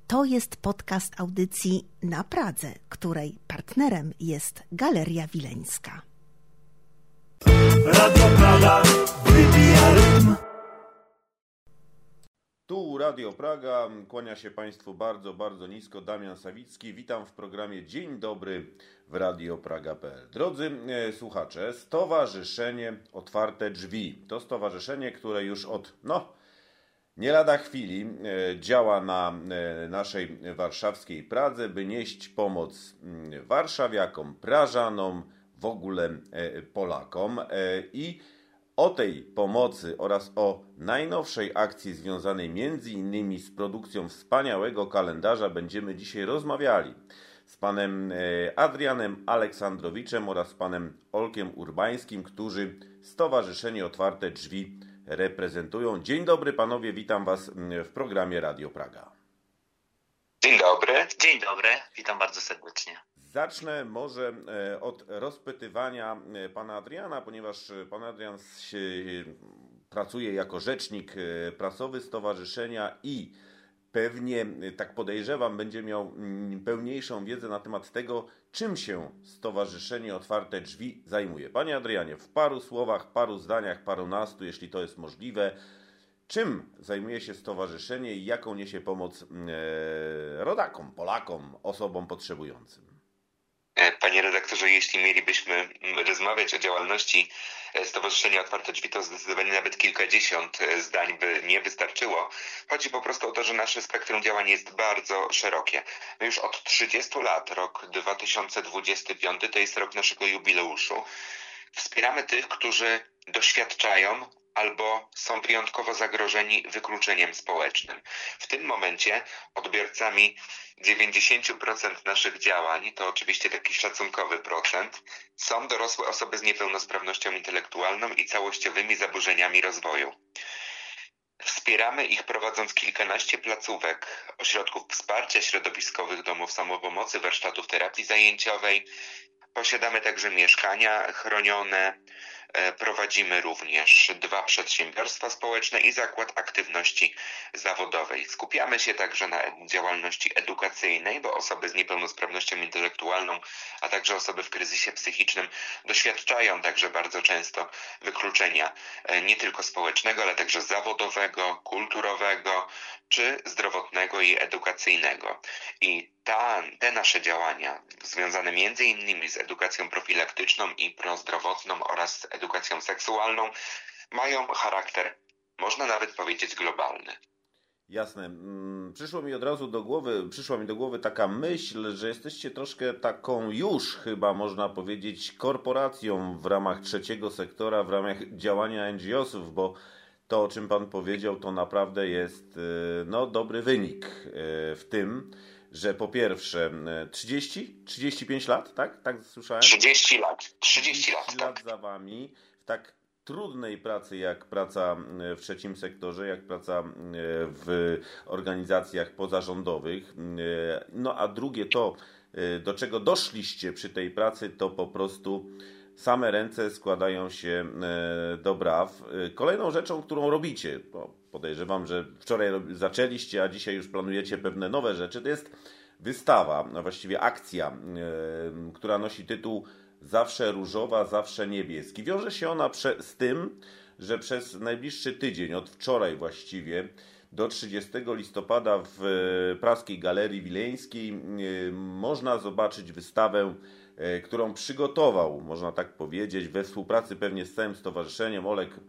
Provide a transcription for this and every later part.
To jest podcast audycji Na Pradze, której partnerem jest Galeria Wileńska. Radio Praga wybija rytm. Tu Radio Praga, kłania się Państwu bardzo, bardzo nisko Damian Sawicki. Witam w programie Dzień Dobry w radiopraga.pl. Drodzy słuchacze, Stowarzyszenie Otwarte Drzwi to stowarzyszenie, które już od nie lada chwili działa na naszej warszawskiej Pradze, by nieść pomoc warszawiakom, prażanom, w ogóle Polakom. I o tej pomocy oraz o najnowszej akcji związanej m.in. z produkcją wspaniałego kalendarza będziemy dzisiaj rozmawiali z panem Adrianem Aleksandrowiczem oraz panem Olkiem Urbańskim, którzy Stowarzyszenie Otwarte Drzwi reprezentują. Dzień dobry panowie, witam was w programie Radio Praga. Dzień dobry. Dzień dobry, witam bardzo serdecznie. Zacznę może od rozpytywania pana Adriana, ponieważ pan Adrian pracuje jako rzecznik prasowy stowarzyszenia i pewnie, tak podejrzewam, będzie miał pełniejszą wiedzę na temat tego, czym się Stowarzyszenie Otwarte Drzwi zajmuje. Panie Adrianie, w paru słowach, paru zdaniach, parunastu, jeśli to jest możliwe, czym zajmuje się stowarzyszenie i jaką niesie pomoc rodakom, Polakom, osobom potrzebującym? Panie redaktorze, jeśli mielibyśmy rozmawiać o działalności Stowarzyszenia Otwarte Drzwi, to zdecydowanie nawet kilkadziesiąt zdań by nie wystarczyło. Chodzi po prostu o to, że nasze spektrum działań jest bardzo szerokie. My już od 30 lat, rok 2025 to jest rok naszego jubileuszu. Wspieramy tych, którzy doświadczają albo są wyjątkowo zagrożeni wykluczeniem społecznym. W tym momencie odbiorcami 90% naszych działań, to oczywiście taki szacunkowy procent, są dorosłe osoby z niepełnosprawnością intelektualną i całościowymi zaburzeniami rozwoju. Wspieramy ich prowadząc kilkanaście placówek, ośrodków wsparcia środowiskowych, domów samopomocy, warsztatów terapii zajęciowej. Posiadamy także mieszkania chronione. Prowadzimy również 2 przedsiębiorstwa społeczne i zakład aktywności zawodowej. Skupiamy się także na działalności edukacyjnej, bo osoby z niepełnosprawnością intelektualną, a także osoby w kryzysie psychicznym doświadczają także bardzo często wykluczenia nie tylko społecznego, ale także zawodowego, kulturowego czy zdrowotnego i edukacyjnego. I te nasze działania związane m.in. z edukacją profilaktyczną i prozdrowotną oraz edukacją seksualną mają charakter, można nawet powiedzieć, globalny. Jasne. Przyszła mi do głowy taka myśl, że jesteście troszkę taką już chyba można powiedzieć korporacją w ramach trzeciego sektora, w ramach działania NGO-sów, bo to, o czym pan powiedział, to naprawdę jest dobry wynik w tym, że po pierwsze 35 lat, tak? Tak słyszałem? 30 lat, tak. Za wami w tak trudnej pracy jak praca w trzecim sektorze, jak praca w organizacjach pozarządowych. A drugie to, do czego doszliście przy tej pracy, to po prostu same ręce składają się do braw. Kolejną rzeczą, którą robicie, bo podejrzewam, że wczoraj zaczęliście, a dzisiaj już planujecie pewne nowe rzeczy, to jest wystawa, a właściwie akcja, która nosi tytuł Zawsze różowa, zawsze niebieski. Wiąże się ona z tym, że przez najbliższy tydzień, od wczoraj właściwie, do 30 listopada w praskiej Galerii Wileńskiej można zobaczyć wystawę, którą przygotował, można tak powiedzieć, we współpracy pewnie z całym stowarzyszeniem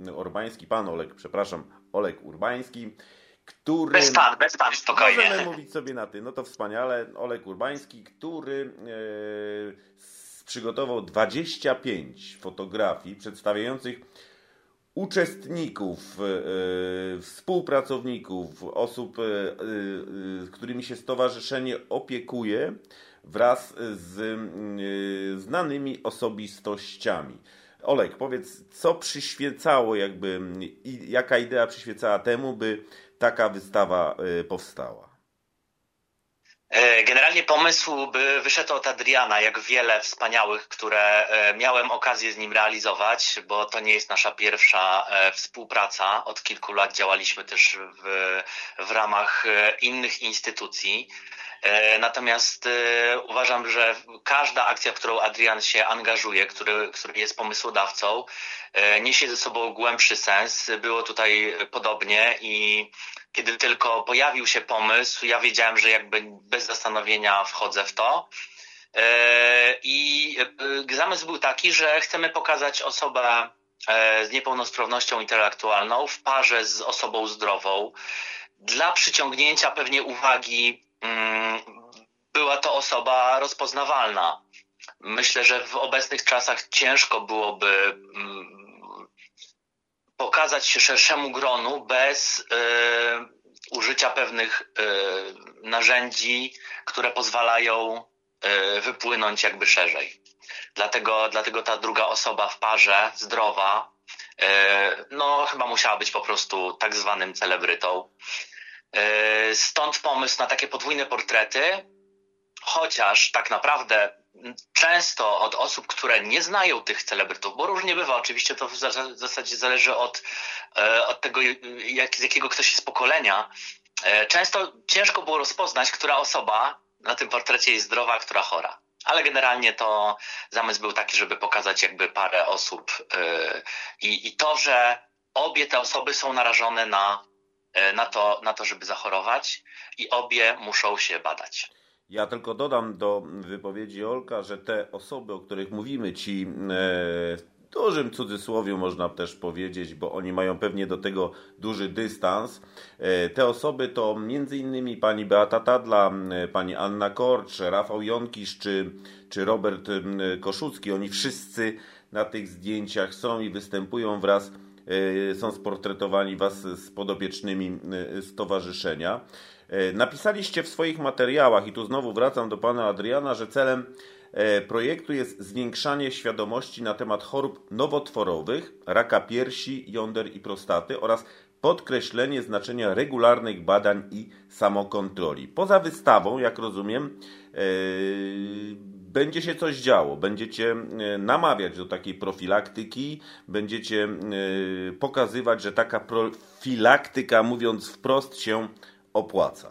Olek Urbański, który... Bez pan, spokojnie. Możemy mówić sobie na ty, no to wspaniale. Olek Urbański, który przygotował 25 fotografii przedstawiających uczestników, współpracowników, osób, którymi się stowarzyszenie opiekuje, wraz z znanymi osobistościami. Olek, powiedz, co przyświecało i jaka idea przyświecała temu, by taka wystawa powstała? Generalnie pomysł by wyszedł od Adriana, jak wiele wspaniałych, które miałem okazję z nim realizować, bo to nie jest nasza pierwsza współpraca. Od kilku lat działaliśmy też w ramach innych instytucji. Natomiast uważam, że każda akcja, w którą Adrian się angażuje, który jest pomysłodawcą, niesie ze sobą głębszy sens. Było tutaj podobnie i kiedy tylko pojawił się pomysł, ja wiedziałem, że jakby bez zastanowienia wchodzę w to. I zamysł był taki, że chcemy pokazać osobę z niepełnosprawnością intelektualną w parze z osobą zdrową. Dla przyciągnięcia pewnie uwagi była to osoba rozpoznawalna. Myślę, że w obecnych czasach ciężko byłoby pokazać się szerszemu gronu bez użycia pewnych narzędzi, które pozwalają wypłynąć jakby szerzej. Dlatego ta druga osoba w parze, zdrowa, chyba musiała być po prostu tak zwanym celebrytą. Stąd pomysł na takie podwójne portrety, chociaż tak naprawdę często od osób, które nie znają tych celebrytów, bo różnie bywa, oczywiście to w zasadzie zależy od tego, z jakiego ktoś jest pokolenia, często ciężko było rozpoznać, która osoba na tym portrecie jest zdrowa, a która chora. Ale generalnie to zamysł był taki, żeby pokazać jakby parę osób i to, że obie te osoby są narażone na to, żeby zachorować i obie muszą się badać. Ja tylko dodam do wypowiedzi Olka, że te osoby, o których mówimy, ci w dużym cudzysłowie można też powiedzieć, bo oni mają pewnie do tego duży dystans. Te osoby to m.in. pani Beata Tadla, pani Anna Korcz, Rafał Jonkisz czy Robert Koszucki. Oni wszyscy na tych zdjęciach są i występują wraz, są sportretowani wraz z podopiecznymi stowarzyszenia. Napisaliście w swoich materiałach, i tu znowu wracam do pana Adriana, że celem projektu jest zwiększanie świadomości na temat chorób nowotworowych, raka piersi, jąder i prostaty oraz podkreślenie znaczenia regularnych badań i samokontroli. Poza wystawą, jak rozumiem, będzie się coś działo. Będziecie namawiać do takiej profilaktyki, będziecie pokazywać, że taka profilaktyka, mówiąc wprost, się opłaca.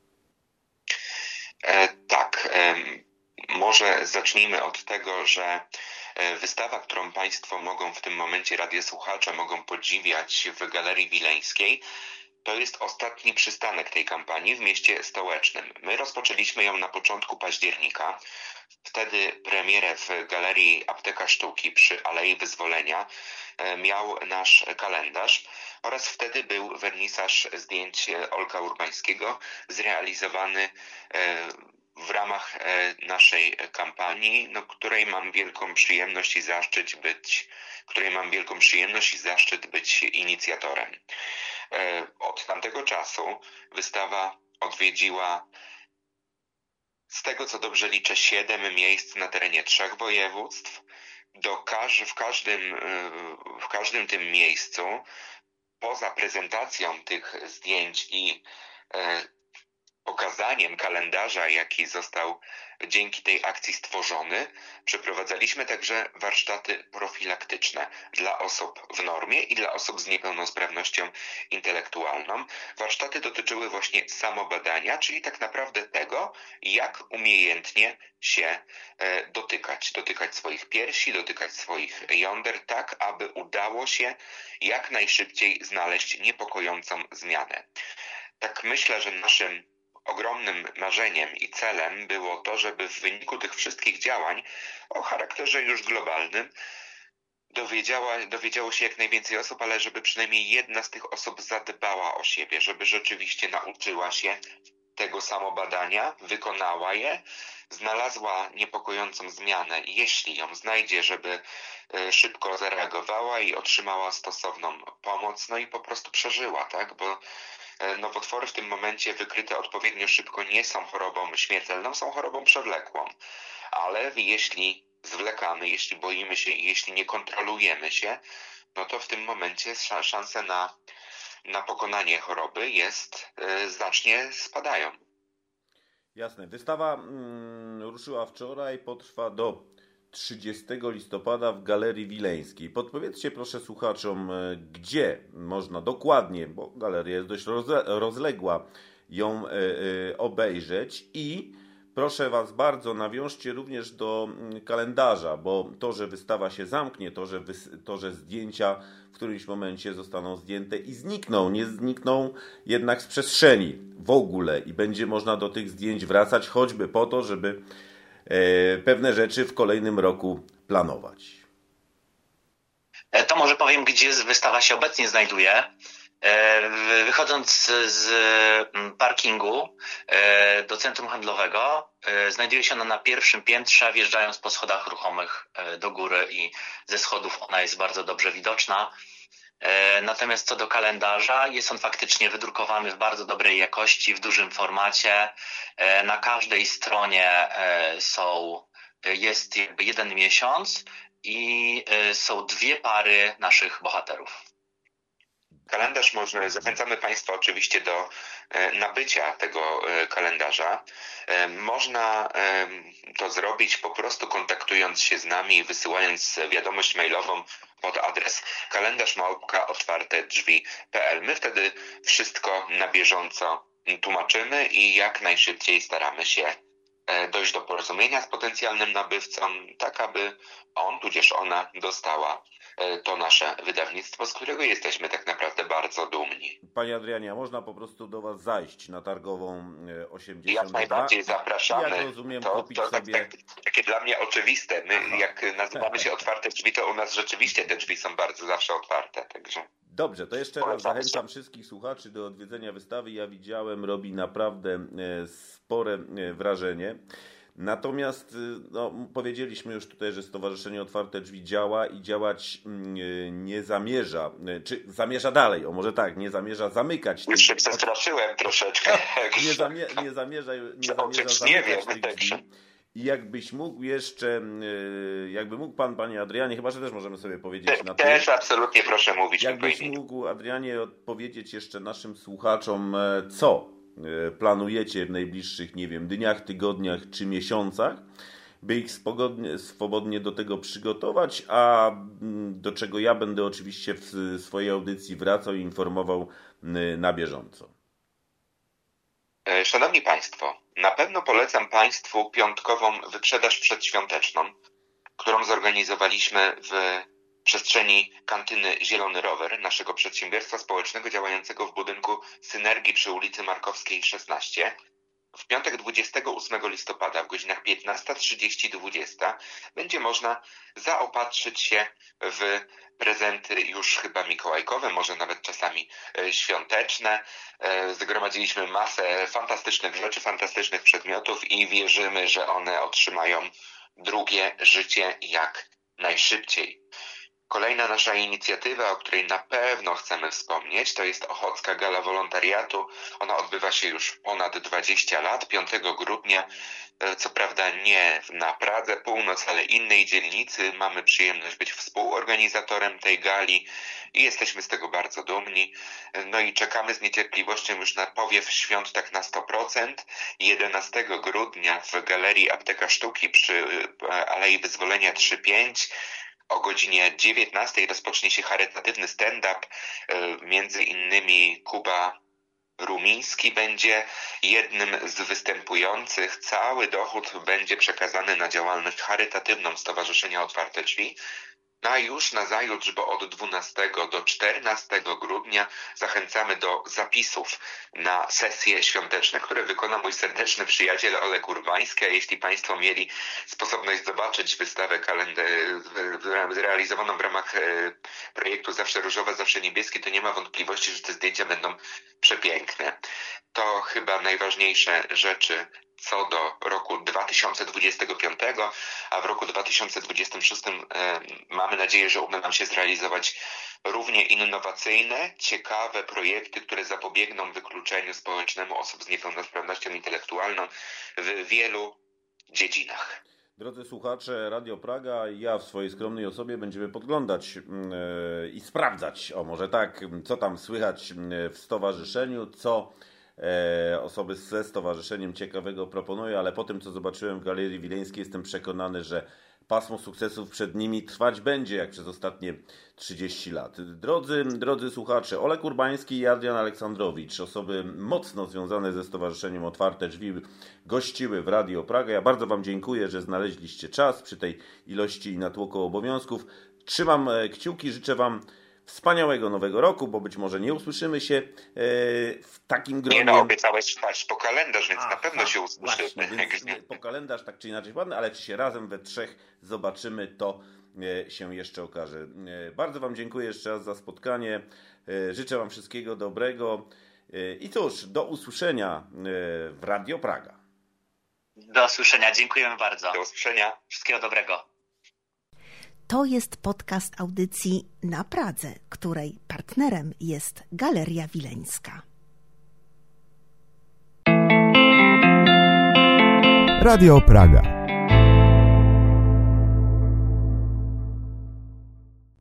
Tak. Może zacznijmy od tego, że wystawa, którą Państwo mogą w tym momencie, radiosłuchacze, mogą podziwiać w Galerii Wileńskiej, to jest ostatni przystanek tej kampanii w mieście stołecznym. My rozpoczęliśmy ją na początku października. Wtedy premierę w Galerii Apteka Sztuki przy Alei Wyzwolenia miał nasz kalendarz oraz wtedy był wernisaż zdjęć Olka Urbańskiego zrealizowany w ramach naszej kampanii, której mam wielką przyjemność i zaszczyt być inicjatorem. Od tamtego czasu wystawa odwiedziła, z tego co dobrze liczę, 7 miejsc na terenie 3 województw. W każdym tym miejscu, poza prezentacją tych zdjęć i pokazaniem kalendarza, jaki został dzięki tej akcji stworzony, przeprowadzaliśmy także warsztaty profilaktyczne dla osób w normie i dla osób z niepełnosprawnością intelektualną. Warsztaty dotyczyły właśnie samobadania, czyli tak naprawdę tego, jak umiejętnie się dotykać swoich piersi, dotykać swoich jąder, tak aby udało się jak najszybciej znaleźć niepokojącą zmianę. Tak myślę, że naszym ogromnym marzeniem i celem było to, żeby w wyniku tych wszystkich działań o charakterze już globalnym dowiedziało się jak najwięcej osób, ale żeby przynajmniej jedna z tych osób zadbała o siebie, żeby rzeczywiście nauczyła się tego samobadania, wykonała je, znalazła niepokojącą zmianę, jeśli ją znajdzie, żeby szybko zareagowała i otrzymała stosowną pomoc, i po prostu przeżyła, tak? Bo nowotwory w tym momencie wykryte odpowiednio szybko nie są chorobą śmiertelną, są chorobą przewlekłą. Ale jeśli zwlekamy, jeśli boimy się i jeśli nie kontrolujemy się, to w tym momencie szanse na pokonanie choroby znacznie spadają. Jasne. Wystawa ruszyła wczoraj, potrwa do 30 listopada w Galerii Wileńskiej. Podpowiedzcie proszę słuchaczom, gdzie można dokładnie, bo galeria jest dość rozległa, ją obejrzeć i proszę Was bardzo, nawiążcie również do kalendarza, bo to, że wystawa się zamknie, to, że zdjęcia w którymś momencie zostaną zdjęte i znikną, nie znikną jednak z przestrzeni w ogóle i będzie można do tych zdjęć wracać choćby po to, żeby pewne rzeczy w kolejnym roku planować. To może powiem, gdzie wystawa się obecnie znajduje. Wychodząc z parkingu do centrum handlowego, znajduje się ona na pierwszym piętrze, wjeżdżając po schodach ruchomych do góry i ze schodów ona jest bardzo dobrze widoczna. Natomiast co do kalendarza, jest on faktycznie wydrukowany w bardzo dobrej jakości, w dużym formacie. Na każdej stronie jest jakby jeden miesiąc i są dwie pary naszych bohaterów. Kalendarz zachęcamy Państwa oczywiście do nabycia tego kalendarza. Można to zrobić po prostu kontaktując się z nami i wysyłając wiadomość mailową pod adres kalendarz@otwartedrzwi.pl. My wtedy wszystko na bieżąco tłumaczymy i jak najszybciej staramy się dojść do porozumienia z potencjalnym nabywcą, tak aby on tudzież ona dostała to nasze wydawnictwo, z którego jesteśmy tak naprawdę bardzo dumni. Panie Adrianie, a można po prostu do Was zajść na Targową 82? Jak najbardziej zapraszamy. Jak rozumiem, to kupić sobie... takie dla mnie oczywiste. My jak nazywamy się Otwarte Drzwi, to u nas rzeczywiście te drzwi są bardzo zawsze otwarte. Także... Dobrze, to jeszcze raz zachęcam wszystkich słuchaczy do odwiedzenia wystawy. Ja widziałem, robi naprawdę spore wrażenie. Natomiast powiedzieliśmy już tutaj, że Stowarzyszenie Otwarte Drzwi działa i działać nie zamierza, czy zamierza dalej, może tak, nie zamierza zamykać. Już się przestraszyłem troszeczkę. Nie zamierza zamykać tych drzwi. I jakbyś mógł jeszcze, pan, panie Adrianie, chyba, że też możemy sobie powiedzieć na to. Też absolutnie proszę mówić. Jakbyś mógł, Adrianie, odpowiedzieć jeszcze naszym słuchaczom, co planujecie w najbliższych, dniach, tygodniach czy miesiącach, by ich swobodnie do tego przygotować, a do czego ja będę oczywiście w swojej audycji wracał i informował na bieżąco. Szanowni Państwo, na pewno polecam Państwu piątkową wyprzedaż przedświąteczną, którą zorganizowaliśmy w przestrzeni kantyny Zielony Rower, naszego przedsiębiorstwa społecznego działającego w budynku Synergii przy ulicy Markowskiej 16. W piątek 28 listopada w godzinach 15:30-20 będzie można zaopatrzyć się w prezenty już chyba mikołajkowe, może nawet czasami świąteczne. Zgromadziliśmy masę fantastycznych rzeczy, fantastycznych przedmiotów i wierzymy, że one otrzymają drugie życie jak najszybciej. Kolejna nasza inicjatywa, o której na pewno chcemy wspomnieć, to jest Ochocka Gala Wolontariatu. Ona odbywa się już ponad 20 lat. 5 grudnia, co prawda nie na Pradze Północ, ale innej dzielnicy. Mamy przyjemność być współorganizatorem tej gali i jesteśmy z tego bardzo dumni. No i czekamy z niecierpliwością już na powiew świąt tak na 100%. 11 grudnia w Galerii Apteka Sztuki przy Alei Wyzwolenia 3-5 o godzinie 19 rozpocznie się charytatywny stand-up. Między innymi Kuba Rumiński będzie jednym z występujących. Cały dochód będzie przekazany na działalność charytatywną Stowarzyszenia Otwarte Drzwi. No a już nazajutrz, bo od 12 do 14 grudnia zachęcamy do zapisów na sesje świąteczne, które wykona mój serdeczny przyjaciel Olek Urbański. A jeśli Państwo mieli sposobność zobaczyć wystawę realizowaną w ramach projektu Zawsze Różowe, Zawsze Niebieskie, to nie ma wątpliwości, że te zdjęcia będą przepiękne. To chyba najważniejsze rzeczy co do roku 2025, a w roku 2026 mamy nadzieję, że uda nam się zrealizować równie innowacyjne, ciekawe projekty, które zapobiegną wykluczeniu społecznemu osób z niepełnosprawnością intelektualną w wielu dziedzinach. Drodzy słuchacze, Radio Praga i ja w swojej skromnej osobie będziemy podglądać i sprawdzać, może tak, co tam słychać w stowarzyszeniu, co osoby ze stowarzyszeniem ciekawego proponują, ale po tym, co zobaczyłem w Galerii Wileńskiej, jestem przekonany, że pasmo sukcesów przed nimi trwać będzie jak przez ostatnie 30 lat. Drodzy słuchacze, Olek Urbański i Adrian Aleksandrowicz, osoby mocno związane ze Stowarzyszeniem Otwarte Drzwi, gościły w Radio Praga. Ja bardzo Wam dziękuję, że znaleźliście czas przy tej ilości i natłoku obowiązków. Trzymam kciuki, życzę Wam wspaniałego nowego roku, bo być może nie usłyszymy się w takim gronie. Nie no, obiecałeś patrz po kalendarz, więc na pewno się usłyszymy. Właśnie, po kalendarz tak czy inaczej ładny, ale czy się razem we trzech zobaczymy, to się jeszcze okaże. Bardzo Wam dziękuję jeszcze raz za spotkanie. Życzę Wam wszystkiego dobrego i cóż, do usłyszenia w Radio Praga. Do usłyszenia, dziękujemy bardzo. Do usłyszenia. Wszystkiego dobrego. To jest podcast audycji Na Pradze, której partnerem jest Galeria Wileńska. Radio Praga.